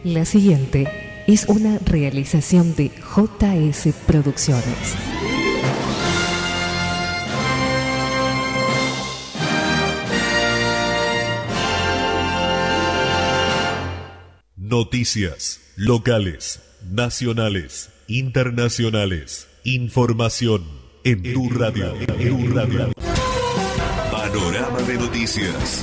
La siguiente es una realización de JS Producciones. Noticias locales, nacionales, internacionales. Información en tu radio. Panorama de noticias.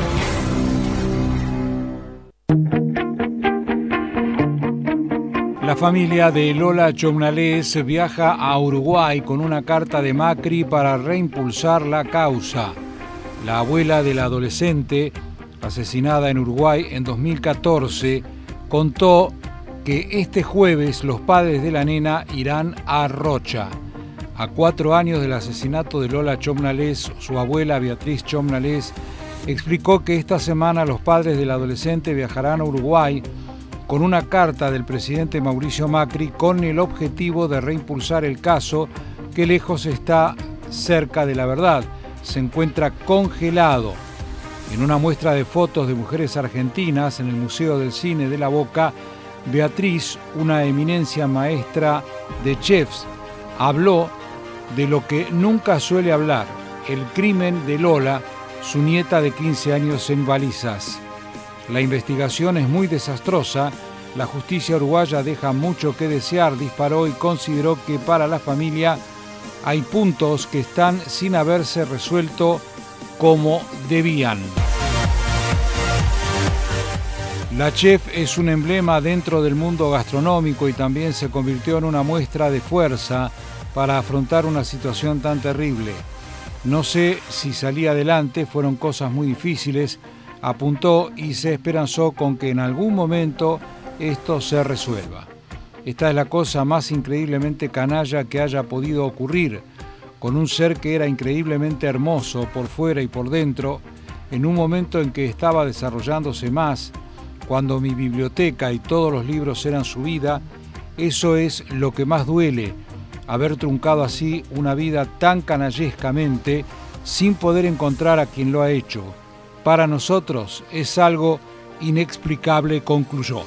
La familia de Lola Chomnalés viaja a Uruguay con una carta de Macri para reimpulsar la causa. La abuela de la adolescente, asesinada en Uruguay en 2014, contó que este jueves los padres de la nena irán a Rocha. A 4 años del asesinato de Lola Chomnalés, su abuela Beatriz Chomnalés explicó que esta semana los padres del adolescente viajarán a Uruguay con una carta del presidente Mauricio Macri con el objetivo de reimpulsar el caso, que lejos está cerca de la verdad, se encuentra congelado. En una muestra de fotos de mujeres argentinas en el Museo del Cine de La Boca, Beatriz, una eminencia maestra de chefs, habló de lo que nunca suele hablar, el crimen de Lola, su nieta de 15 años en Balizas. La investigación es muy desastrosa, la justicia uruguaya deja mucho que desear, disparó y consideró que para la familia hay puntos que están sin haberse resuelto como debían. La chef es un emblema dentro del mundo gastronómico y también se convirtió en una muestra de fuerza para afrontar una situación tan terrible. No sé si salí adelante, fueron cosas muy difíciles, apuntó y se esperanzó con que en algún momento esto se resuelva. Esta es la cosa más increíblemente canalla que haya podido ocurrir, con un ser que era increíblemente hermoso por fuera y por dentro, en un momento en que estaba desarrollándose más, cuando mi biblioteca y todos los libros eran su vida. Eso es lo que más duele, haber truncado así una vida tan canallescamente sin poder encontrar a quien lo ha hecho. Para nosotros es algo inexplicable, concluyó.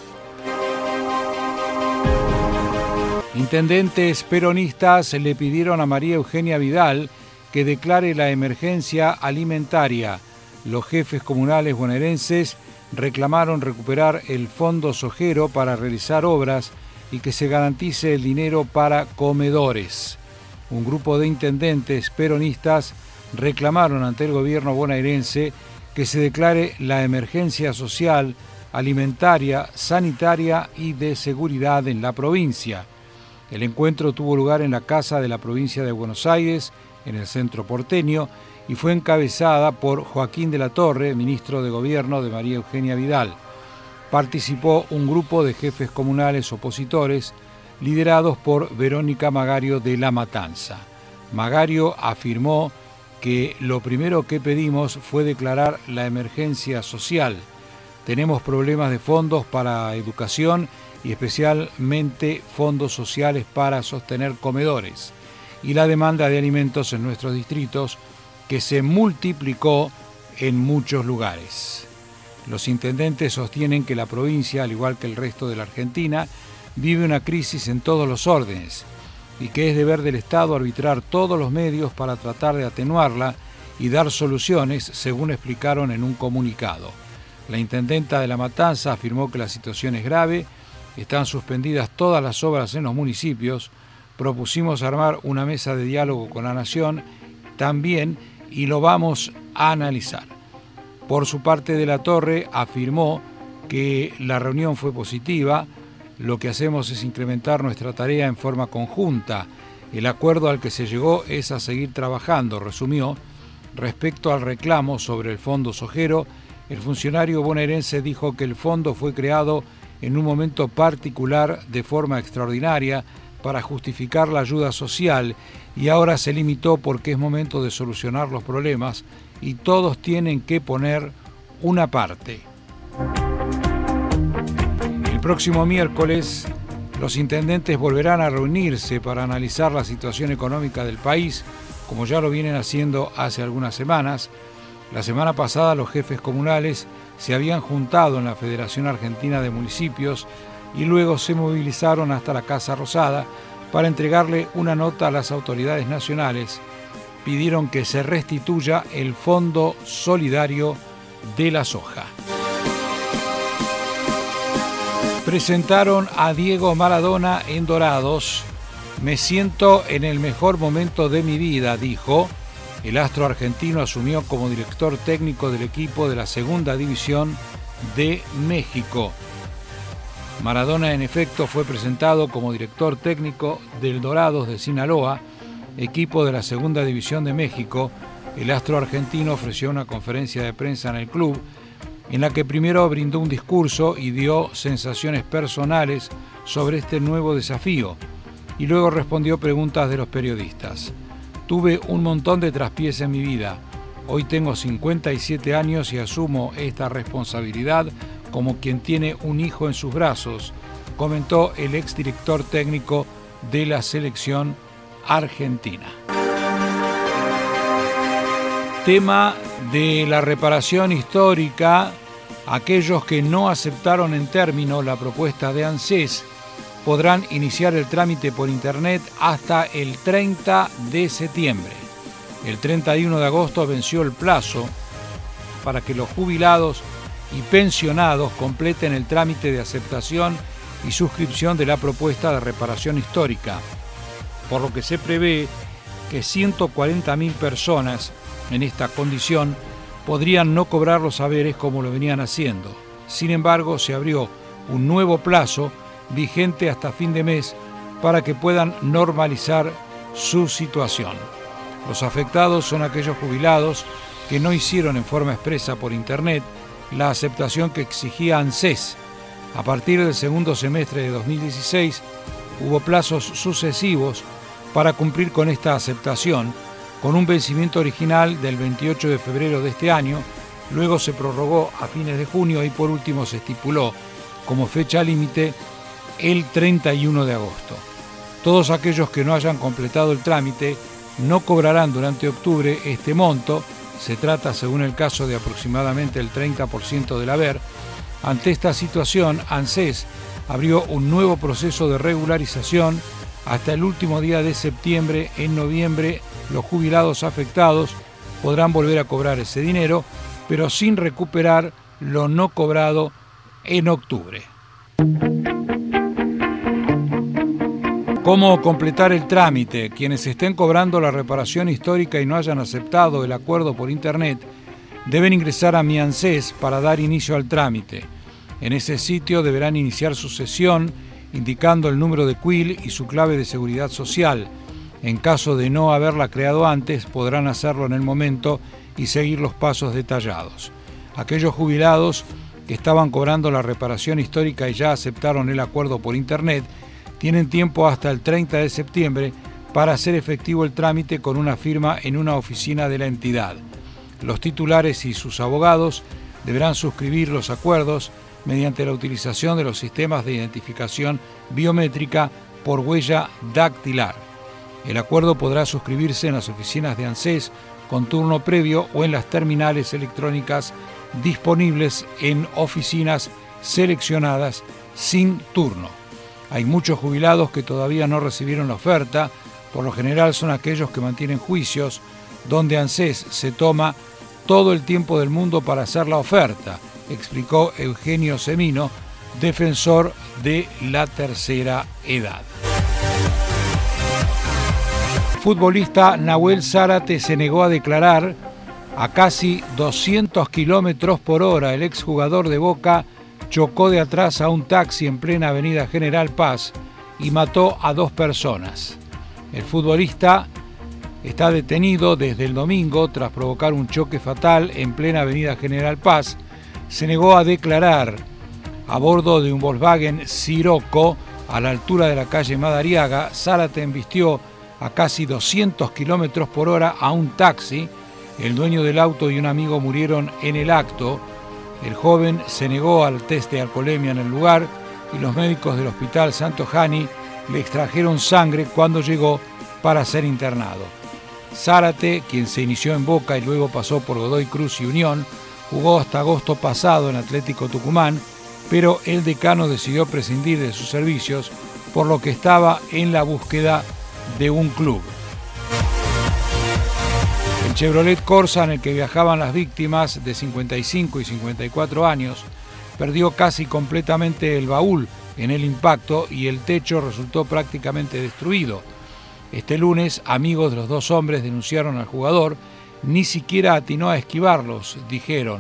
Intendentes peronistas le pidieron a María Eugenia Vidal que declare la emergencia alimentaria. Los jefes comunales bonaerenses reclamaron recuperar el fondo sojero para realizar obras y que se garantice el dinero para comedores. Un grupo de intendentes peronistas reclamaron ante el gobierno bonaerense que se declare la emergencia social, alimentaria, sanitaria y de seguridad en la provincia. El encuentro tuvo lugar en la Casa de la Provincia de Buenos Aires, en el centro porteño, y fue encabezada por Joaquín de la Torre, ministro de Gobierno de María Eugenia Vidal. Participó un grupo de jefes comunales opositores, liderados por Verónica Magario de La Matanza. Magario afirmó que lo primero que pedimos fue declarar la emergencia social. Tenemos problemas de fondos para educación y especialmente fondos sociales para sostener comedores, y la demanda de alimentos en nuestros distritos, que se multiplicó en muchos lugares. Los intendentes sostienen que la provincia, al igual que el resto de la Argentina, vive una crisis en todos los órdenes y que es deber del Estado arbitrar todos los medios para tratar de atenuarla y dar soluciones, según explicaron en un comunicado. La intendenta de La Matanza afirmó que la situación es grave, están suspendidas todas las obras en los municipios, propusimos armar una mesa de diálogo con la Nación también y lo vamos a analizar. Por su parte, de la Torre afirmó que la reunión fue positiva, lo que hacemos es incrementar nuestra tarea en forma conjunta. El acuerdo al que se llegó es a seguir trabajando, resumió. Respecto al reclamo sobre el fondo sojero, el funcionario bonaerense dijo que el fondo fue creado en un momento particular de forma extraordinaria para justificar la ayuda social y ahora se limitó porque es momento de solucionar los problemas y todos tienen que poner una parte. El próximo miércoles los intendentes volverán a reunirse para analizar la situación económica del país, como ya lo vienen haciendo hace algunas semanas. La semana pasada los jefes comunales se habían juntado en la Federación Argentina de Municipios y luego se movilizaron hasta la Casa Rosada para entregarle una nota a las autoridades nacionales. Pidieron que se restituya el Fondo Solidario de la Soja. Presentaron a Diego Maradona en Dorados. Me siento en el mejor momento de mi vida, dijo. El astro argentino asumió como director técnico del equipo de la Segunda División de México. Maradona, en efecto, fue presentado como director técnico del Dorados de Sinaloa, equipo de la Segunda División de México. El astro argentino ofreció una conferencia de prensa en el club, en la que primero brindó un discurso y dio sensaciones personales sobre este nuevo desafío, y luego respondió preguntas de los periodistas. Tuve un montón de traspiés en mi vida. Hoy tengo 57 años y asumo esta responsabilidad como quien tiene un hijo en sus brazos, comentó el exdirector técnico de la selección argentina. Tema de la reparación histórica. Aquellos que no aceptaron en término la propuesta de ANSES podrán iniciar el trámite por internet hasta el 30 de septiembre. El 31 de agosto venció el plazo para que los jubilados y pensionados completen el trámite de aceptación y suscripción de la propuesta de reparación histórica, por lo que se prevé que 140.000 personas en esta condición podrían no cobrar los haberes como lo venían haciendo. Sin embargo, se abrió un nuevo plazo vigente hasta fin de mes para que puedan normalizar su situación. Los afectados son aquellos jubilados que no hicieron en forma expresa por internet la aceptación que exigía ANSES. A partir del segundo semestre de 2016 hubo plazos sucesivos para cumplir con esta aceptación, con un vencimiento original del 28 de febrero de este año, luego se prorrogó a fines de junio y por último se estipuló como fecha límite el 31 de agosto. Todos aquellos que no hayan completado el trámite no cobrarán durante octubre este monto. Se trata, según el caso, de aproximadamente el 30% del haber. Ante esta situación, ANSES abrió un nuevo proceso de regularización hasta el último día de septiembre. En noviembre, los jubilados afectados podrán volver a cobrar ese dinero, pero sin recuperar lo no cobrado en octubre. ¿Cómo completar el trámite? Quienes estén cobrando la reparación histórica y no hayan aceptado el acuerdo por internet deben ingresar a Mi ANSES para dar inicio al trámite. En ese sitio deberán iniciar su sesión indicando el número de CUIL y su clave de seguridad social. En caso de no haberla creado antes, podrán hacerlo en el momento y seguir los pasos detallados. Aquellos jubilados que estaban cobrando la reparación histórica y ya aceptaron el acuerdo por internet tienen tiempo hasta el 30 de septiembre para hacer efectivo el trámite con una firma en una oficina de la entidad. Los titulares y sus abogados deberán suscribir los acuerdos mediante la utilización de los sistemas de identificación biométrica por huella dactilar. El acuerdo podrá suscribirse en las oficinas de ANSES con turno previo o en las terminales electrónicas disponibles en oficinas seleccionadas sin turno. Hay muchos jubilados que todavía no recibieron la oferta. Por lo general son aquellos que mantienen juicios, donde ANSES se toma todo el tiempo del mundo para hacer la oferta, explicó Eugenio Semino, defensor de la tercera edad. Futbolista Nahuel Zárate se negó a declarar. A casi 200 kilómetros por hora, el exjugador de Boca chocó de atrás a un taxi en plena avenida General Paz y mató a 2 personas. El futbolista está detenido desde el domingo tras provocar un choque fatal en plena avenida General Paz. Se negó a declarar. A bordo de un Volkswagen Scirocco a la altura de la calle Madariaga, Zárate embistió a casi 200 kilómetros por hora a un taxi. El dueño del auto y un amigo murieron en el acto. El joven se negó al test de alcoholemia en el lugar y los médicos del Hospital Santo Jani le extrajeron sangre cuando llegó para ser internado. Zárate, quien se inició en Boca y luego pasó por Godoy Cruz y Unión, Jugó hasta agosto pasado en Atlético Tucumán, pero el decano decidió prescindir de sus servicios, por lo que estaba en la búsqueda de un club. El Chevrolet Corsa en el que viajaban las víctimas de 55 y 54 años perdió casi completamente el baúl en el impacto y el techo resultó prácticamente destruido. Este lunes, amigos de los dos hombres denunciaron al jugador. Ni siquiera atinó a esquivarlos, dijeron.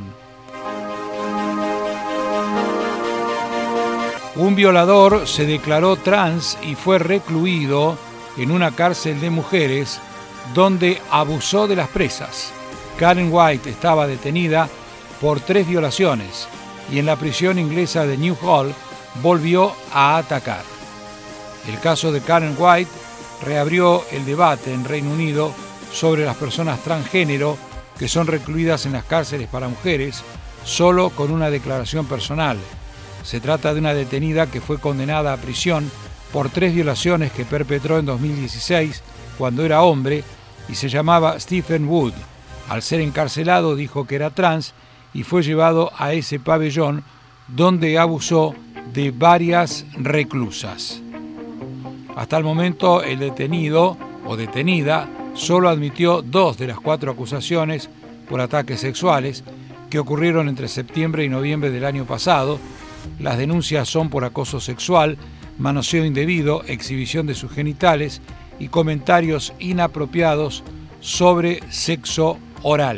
Un violador se declaró trans y fue recluido en una cárcel de mujeres donde abusó de las presas. Karen White estaba detenida por 3 violaciones y en la prisión inglesa de Newhall volvió a atacar. El caso de Karen White reabrió el debate en Reino Unido sobre las personas transgénero que son recluidas en las cárceles para mujeres solo con una declaración personal. Se trata de una detenida que fue condenada a prisión por 3 violaciones que perpetró en 2016 cuando era hombre y se llamaba Stephen Wood. Al ser encarcelado dijo que era trans y fue llevado a ese pabellón donde abusó de varias reclusas. Hasta el momento el detenido o detenida solo admitió 2 de las 4 acusaciones por ataques sexuales que ocurrieron entre septiembre y noviembre del año pasado. Las denuncias son por acoso sexual, manoseo indebido, exhibición de sus genitales y comentarios inapropiados sobre sexo oral.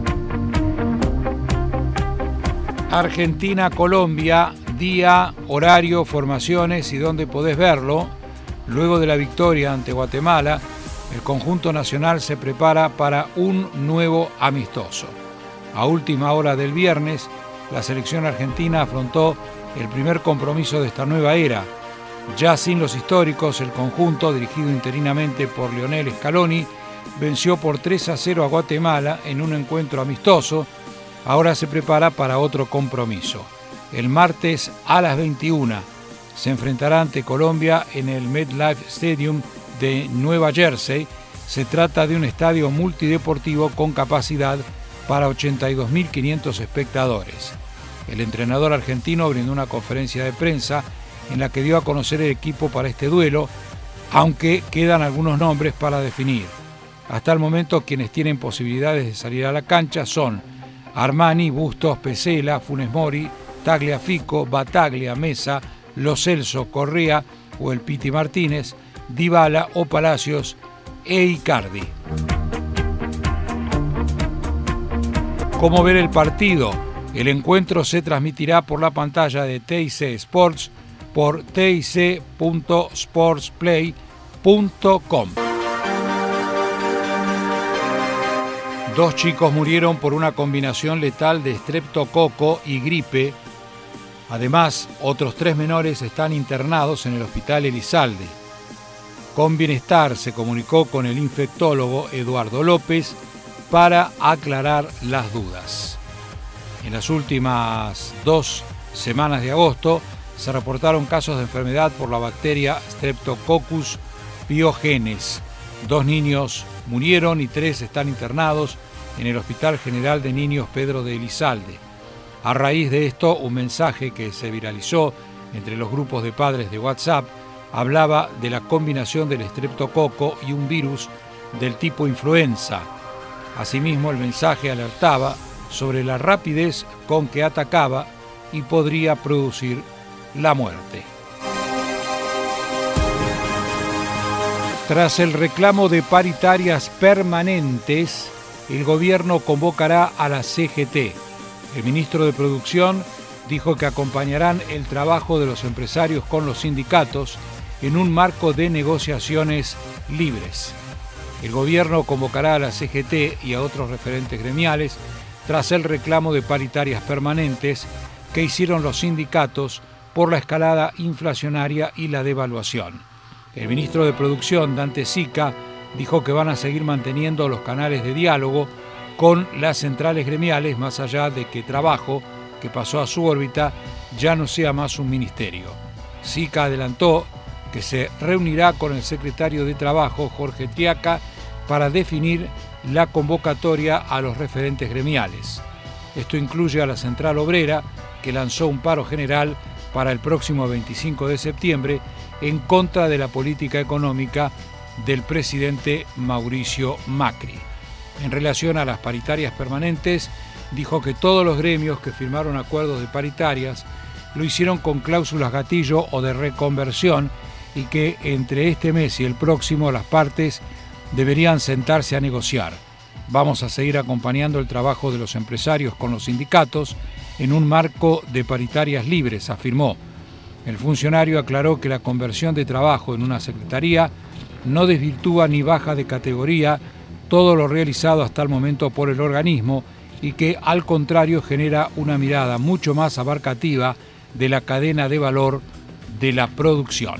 Argentina-Colombia, día, horario, formaciones y dónde podés verlo. Luego de la victoria ante Guatemala, el conjunto nacional se prepara para un nuevo amistoso. A última hora del viernes, la selección argentina afrontó el primer compromiso de esta nueva era. Ya sin los históricos, el conjunto, dirigido interinamente por Lionel Scaloni, venció por 3-0 a Guatemala en un encuentro amistoso. Ahora se prepara para otro compromiso. El martes a las 21 se enfrentará ante Colombia en el MetLife Stadium de Nueva Jersey. Se trata de un estadio multideportivo con capacidad para 82.500 espectadores. El entrenador argentino brindó una conferencia de prensa en la que dio a conocer el equipo para este duelo, aunque quedan algunos nombres para definir. Hasta el momento quienes tienen posibilidades de salir a la cancha son Armani, Bustos, Pesela, Funes Mori, Tagliafico, Bataglia, Mesa, Lo Celso, Correa o el Piti Martínez, Dybala o Palacios e Icardi. ¿Cómo ver el partido? El encuentro se transmitirá por la pantalla de TIC Sports por tic.sportsplay.com. 2 chicos murieron por una combinación letal de estreptococo y gripe. Además, otros 3 menores están internados en el Hospital Elizalde. Con Bienestar se comunicó con el infectólogo Eduardo López para aclarar las dudas. En las últimas 2 semanas de agosto se reportaron casos de enfermedad por la bacteria Streptococcus pyogenes. 2 niños murieron y 3 están internados en el Hospital General de Niños Pedro de Elizalde. A raíz de esto, un mensaje que se viralizó entre los grupos de padres de WhatsApp hablaba de la combinación del estreptococo y un virus del tipo influenza. Asimismo, el mensaje alertaba sobre la rapidez con que atacaba y podría producir la muerte. Tras el reclamo de paritarias permanentes, el gobierno convocará a la CGT. El ministro de Producción dijo que acompañarán el trabajo de los empresarios con los sindicatos en un marco de negociaciones libres. El gobierno convocará a la CGT y a otros referentes gremiales tras el reclamo de paritarias permanentes que hicieron los sindicatos por la escalada inflacionaria y la devaluación. El ministro de Producción, Dante Sica, dijo que van a seguir manteniendo los canales de diálogo con las centrales gremiales, más allá de que Trabajo, que pasó a su órbita, ya no sea más un ministerio. Sica adelantó que se reunirá con el secretario de Trabajo, Jorge Tiaca, para definir la convocatoria a los referentes gremiales. Esto incluye a la Central Obrera, que lanzó un paro general para el próximo 25 de septiembre en contra de la política económica del presidente Mauricio Macri. En relación a las paritarias permanentes, dijo que todos los gremios que firmaron acuerdos de paritarias lo hicieron con cláusulas gatillo o de reconversión y que entre este mes y el próximo las partes deberían sentarse a negociar. Vamos a seguir acompañando el trabajo de los empresarios con los sindicatos en un marco de paritarias libres, afirmó. El funcionario aclaró que la conversión de trabajo en una secretaría no desvirtúa ni baja de categoría todo lo realizado hasta el momento por el organismo y que al contrario genera una mirada mucho más abarcativa de la cadena de valor de la producción.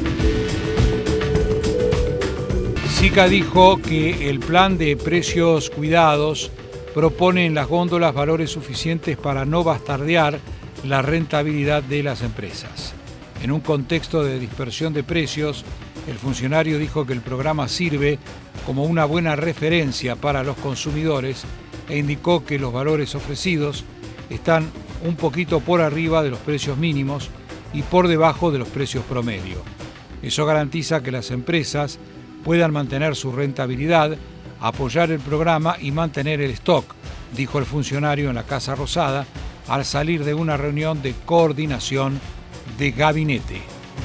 SICA dijo que el plan de precios cuidados propone en las góndolas valores suficientes para no bastardear la rentabilidad de las empresas. En un contexto de dispersión de precios, el funcionario dijo que el programa sirve como una buena referencia para los consumidores e indicó que los valores ofrecidos están un poquito por arriba de los precios mínimos y por debajo de los precios promedio. Eso garantiza que las empresas puedan mantener su rentabilidad, apoyar el programa y mantener el stock, dijo el funcionario en la Casa Rosada al salir de una reunión de coordinación de gabinete.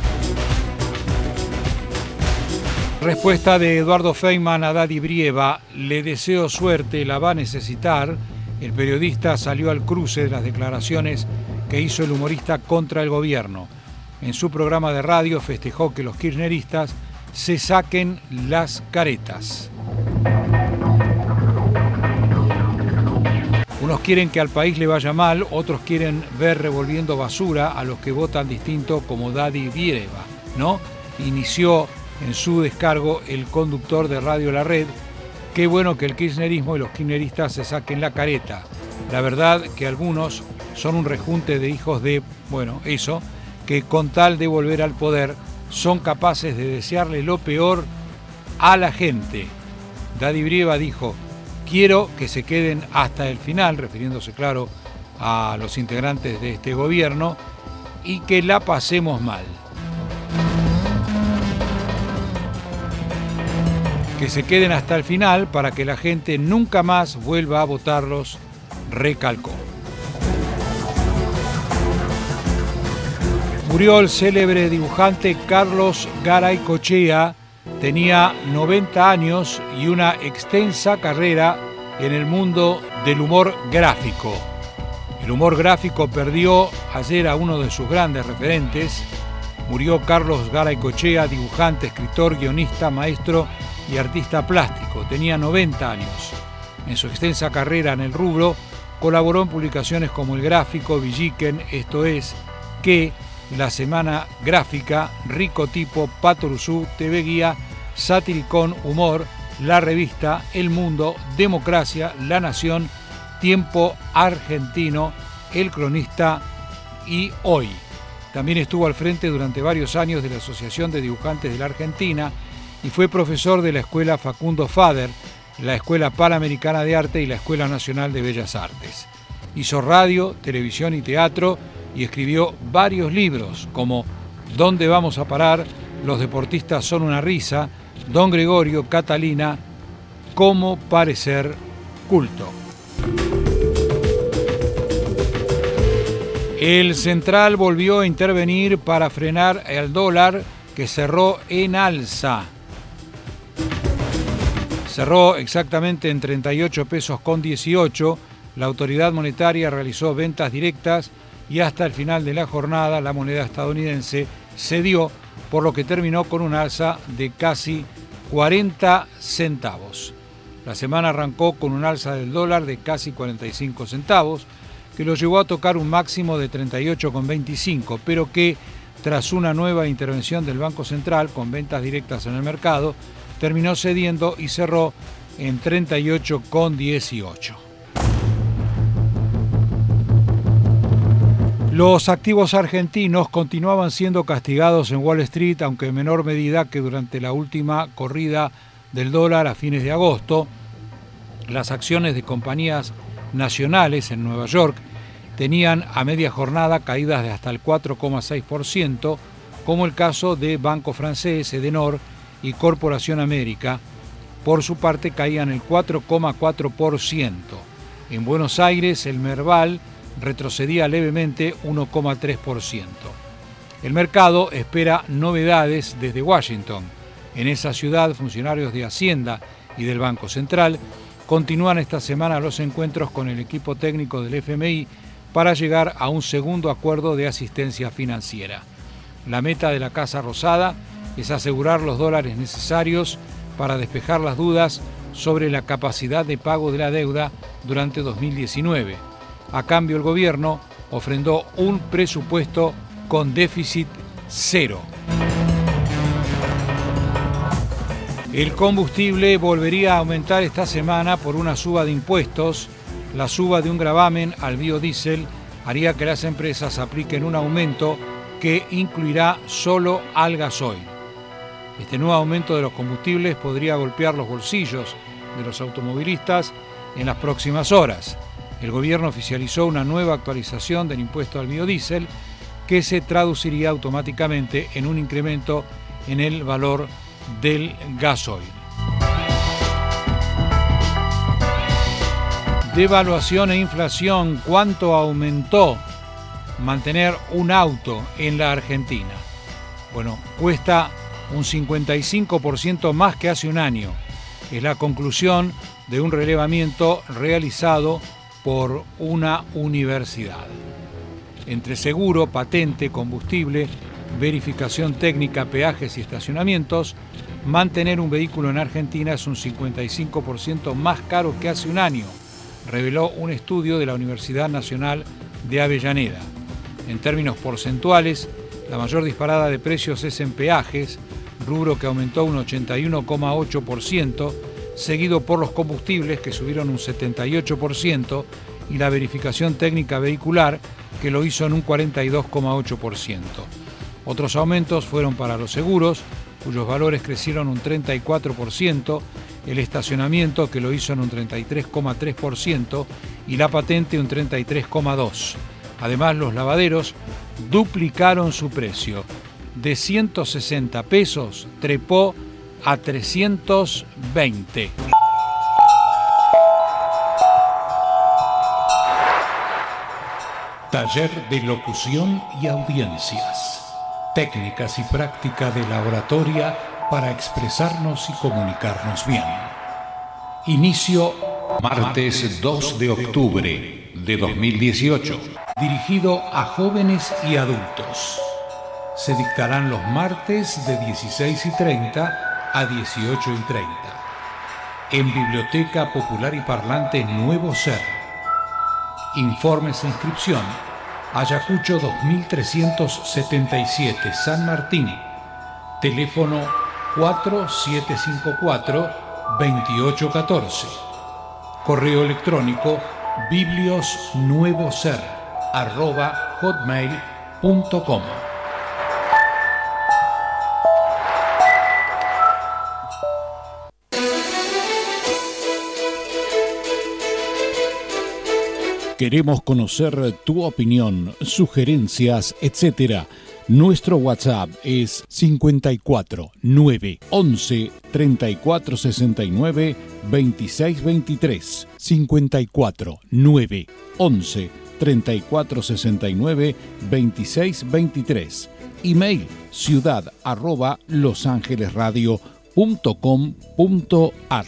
Respuesta de Eduardo Feynman a Daddy Brieva: le deseo suerte, la va a necesitar. El periodista salió al cruce de las declaraciones que hizo el humorista contra el gobierno. En su programa de radio festejó que los kirchneristas se saquen las caretas. Unos quieren que al país le vaya mal, otros quieren ver revolviendo basura a los que votan distinto como Daddy Brieva, ¿no? Inició en su descargo el conductor de Radio La Red. Qué bueno que el kirchnerismo y los kirchneristas se saquen la careta. La verdad que algunos son un rejunte de hijos de, eso, que con tal de volver al poder son capaces de desearle lo peor a la gente. Daddy Brieva dijo: quiero que se queden hasta el final, refiriéndose, claro, a los integrantes de este gobierno, y que la pasemos mal. Que se queden hasta el final para que la gente nunca más vuelva a votarlos, recalcó. Murió el célebre dibujante Carlos Garaycochea. Tenía 90 años y una extensa carrera en el mundo del humor gráfico. El humor gráfico perdió ayer a uno de sus grandes referentes. Murió Carlos Garaycochea, dibujante, escritor, guionista, maestro y artista plástico. Tenía 90 años. En su extensa carrera en el rubro, colaboró en publicaciones como El Gráfico, Villiquen, Esto Es, Que, La Semana Gráfica, Rico Tipo, Patoruzú, TV Guía, Satiricón, Humor, La Revista, El Mundo, Democracia, La Nación, Tiempo Argentino, El Cronista y Hoy. También estuvo al frente durante varios años de la Asociación de Dibujantes de la Argentina y fue profesor de la Escuela Facundo Fader, la Escuela Panamericana de Arte y la Escuela Nacional de Bellas Artes. Hizo radio, televisión y teatro y escribió varios libros como ¿Dónde vamos a parar?, Los deportistas son una risa, Don Gregorio, Catalina, Cómo parecer culto. El Central volvió a intervenir para frenar el dólar, que cerró en alza. Cerró exactamente en 38 pesos con 18. La autoridad monetaria realizó ventas directas y hasta el final de la jornada la moneda estadounidense cedió, por lo que terminó con un alza de casi 40 centavos. La semana arrancó con un alza del dólar de casi 45 centavos, que lo llevó a tocar un máximo de 38,25, pero que, tras una nueva intervención del Banco Central con ventas directas en el mercado, terminó cediendo y cerró en 38,18. Los activos argentinos continuaban siendo castigados en Wall Street, aunque en menor medida que durante la última corrida del dólar a fines de agosto. Las acciones de compañías nacionales en Nueva York tenían a media jornada caídas de hasta el 4,6%, como el caso de Banco Francés, Edenor y Corporación América. Por su parte caían el 4,4%. En Buenos Aires el Merval retrocedía levemente 1,3%. El mercado espera novedades desde Washington. En esa ciudad, funcionarios de Hacienda y del Banco Central continúan esta semana los encuentros con el equipo técnico del FMI para llegar a un segundo acuerdo de asistencia financiera. La meta de la Casa Rosada es asegurar los dólares necesarios para despejar las dudas sobre la capacidad de pago de la deuda durante 2019. A cambio, el gobierno ofrendó un presupuesto con déficit cero. El combustible volvería a aumentar esta semana por una suba de impuestos. La suba de un gravamen al biodiesel haría que las empresas apliquen un aumento que incluirá solo al gasoil. Este nuevo aumento de los combustibles podría golpear los bolsillos de los automovilistas en las próximas horas. El gobierno oficializó una nueva actualización del impuesto al biodiesel que se traduciría automáticamente en un incremento en el valor del gasoil. Devaluación e inflación, ¿cuánto aumentó mantener un auto en la Argentina? Bueno, cuesta un 55% más que hace un año. Es la conclusión de un relevamiento realizado por una universidad. Entre seguro, patente, combustible, verificación técnica, peajes y estacionamientos, mantener un vehículo en Argentina es un 55% más caro que hace un año, reveló un estudio de la Universidad Nacional de Avellaneda. En términos porcentuales, la mayor disparada de precios es en peajes, rubro que aumentó un 81,8%, seguido por los combustibles, que subieron un 78%, y la verificación técnica vehicular, que lo hizo en un 42,8%. Otros aumentos fueron para los seguros, cuyos valores crecieron un 34%, el estacionamiento, que lo hizo en un 33,3%, y la patente un 33,2%. Además, los lavaderos duplicaron su precio. De 160 pesos trepó a 320. Taller de locución y audiencias. Técnicas y práctica de la oratoria para expresarnos y comunicarnos bien. Inicio martes 2 de octubre de 2018. Dirigido a jóvenes y adultos. Se dictarán los martes de 16:30 a 18:30. En Biblioteca Popular y Parlante Nuevo Ser. Informes e inscripción. Ayacucho 2377, San Martín. Teléfono 4754-2814. Correo electrónico bibliosnuevoser@hotmail.com. Queremos conocer tu opinión, sugerencias, etc. Nuestro WhatsApp es 54 9 11 34 69 26 23. 54 9 11 34 69 26 23. Email ciudad@losangelesradio.com.ar.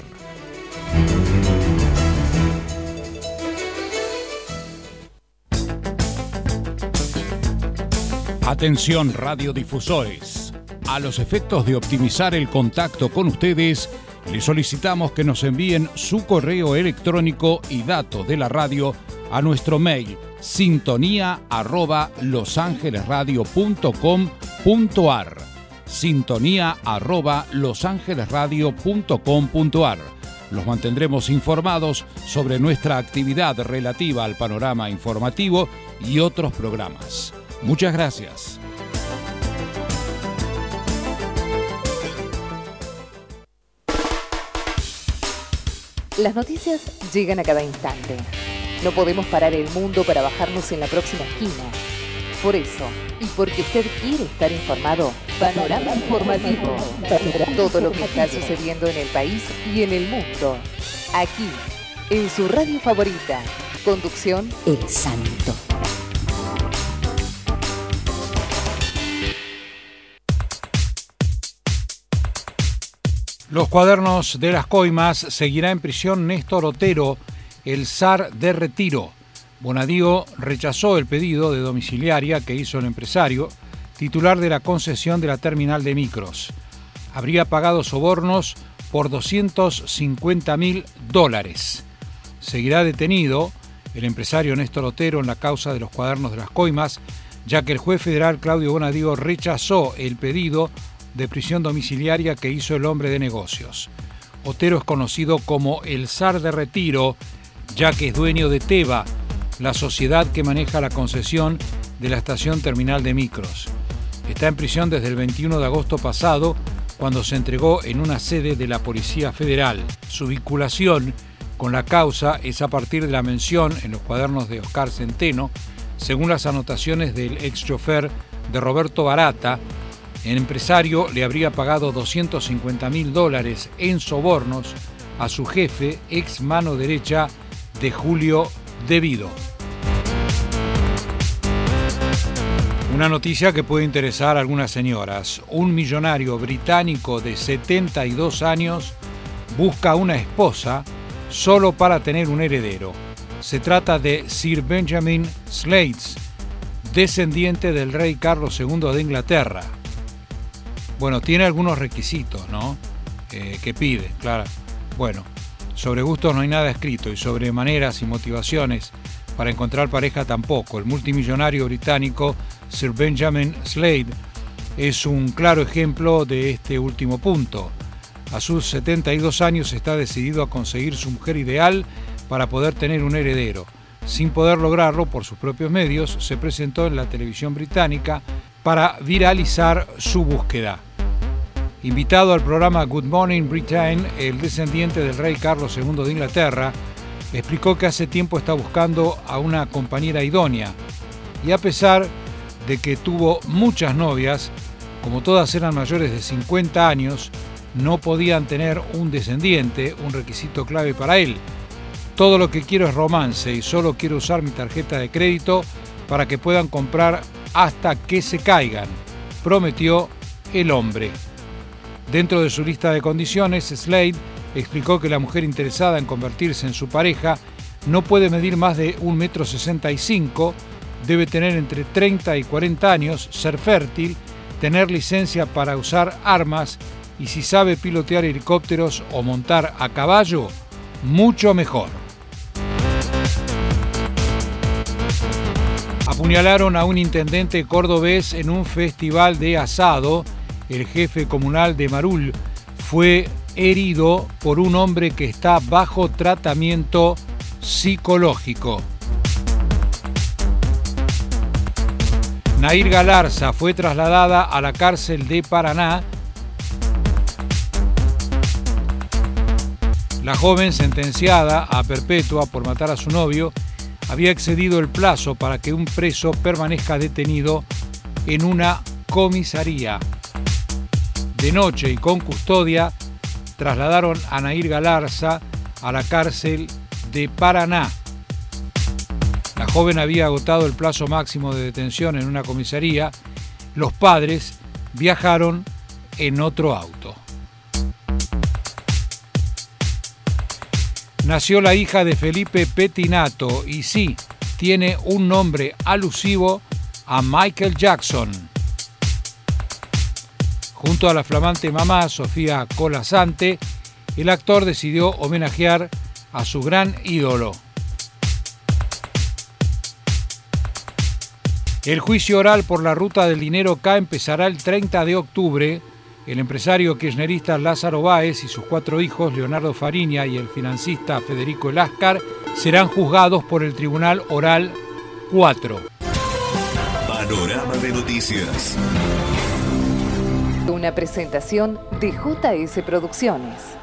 Atención radiodifusores. A los efectos de optimizar el contacto con ustedes, les solicitamos que nos envíen su correo electrónico y datos de la radio a nuestro mail sintonía@losangelesradio.com.ar. sintonía@losangelesradio.com.ar. Los mantendremos informados sobre nuestra actividad relativa al panorama informativo y otros programas. Muchas gracias. Las noticias llegan a cada instante. No podemos parar el mundo para bajarnos en la próxima esquina. Por eso, y porque usted quiere estar informado, Panorama Informativo. Todo lo que está sucediendo en el país y en el mundo. Aquí, en su radio favorita. Conducción, El Santo. Los cuadernos de las coimas. Seguirá en prisión Néstor Otero, el zar de Retiro. Bonadío rechazó el pedido de domiciliaria que hizo el empresario, titular de la concesión de la terminal de micros. Habría pagado sobornos por $250.000. Seguirá detenido el empresario Néstor Otero en la causa de los cuadernos de las coimas, ya que el juez federal Claudio Bonadío rechazó el pedido de prisión domiciliaria que hizo el hombre de negocios. Otero es conocido como el zar de Retiro, ya que es dueño de Teva, la sociedad que maneja la concesión de la estación terminal de micros. Está en prisión desde el 21 de agosto pasado, cuando se entregó en una sede de la Policía Federal. Su vinculación con la causa es a partir de la mención en los cuadernos de Oscar Centeno, según las anotaciones del ex chofer de Roberto Barata. El empresario le habría pagado $250.000 en sobornos a su jefe, ex mano derecha de Julio Devido. Una noticia que puede interesar a algunas señoras. Un millonario británico de 72 años busca una esposa solo para tener un heredero. Se trata de Sir Benjamin Slates, descendiente del rey Carlos II de Inglaterra. Bueno, tiene algunos requisitos, ¿no? Que pide, claro. Bueno, sobre gustos no hay nada escrito y sobre maneras y motivaciones para encontrar pareja tampoco. El multimillonario británico Sir Benjamin Slade es un claro ejemplo de este último punto. A sus 72 años está decidido a conseguir su mujer ideal para poder tener un heredero. Sin poder lograrlo por sus propios medios, se presentó en la televisión británica para viralizar su búsqueda. Invitado al programa Good Morning Britain, el descendiente del rey Carlos II de Inglaterra explicó que hace tiempo está buscando a una compañera idónea y a pesar de que tuvo muchas novias, como todas eran mayores de 50 años, no podían tener un descendiente, un requisito clave para él. Todo lo que quiero es romance y solo quiero usar mi tarjeta de crédito para que puedan comprar hasta que se caigan, prometió el hombre. Dentro de su lista de condiciones, Slade explicó que la mujer interesada en convertirse en su pareja no puede medir más de 1,65 m, debe tener entre 30 y 40 años, ser fértil, tener licencia para usar armas y si sabe pilotear helicópteros o montar a caballo, mucho mejor. Apuñalaron a un intendente cordobés en un festival de asado. El jefe comunal de Marul fue herido por un hombre que está bajo tratamiento psicológico. Nair Galarza fue trasladada a la cárcel de Paraná. La joven, sentenciada a perpetua por matar a su novio, había excedido el plazo para que un preso permanezca detenido en una comisaría. De noche y con custodia, trasladaron a Nair Galarza a la cárcel de Paraná. La joven había agotado el plazo máximo de detención en una comisaría. Los padres viajaron en otro auto. Nació la hija de Felipe Pettinato y sí, tiene un nombre alusivo a Michael Jackson. Junto a la flamante mamá, Sofía Colasante, el actor decidió homenajear a su gran ídolo. El juicio oral por la ruta del dinero K empezará el 30 de octubre. El empresario kirchnerista Lázaro Báez y sus 4 hijos, Leonardo Fariña y el financista Federico Eláscar, serán juzgados por el Tribunal Oral 4. Panorama de noticias. Una presentación de JS Producciones.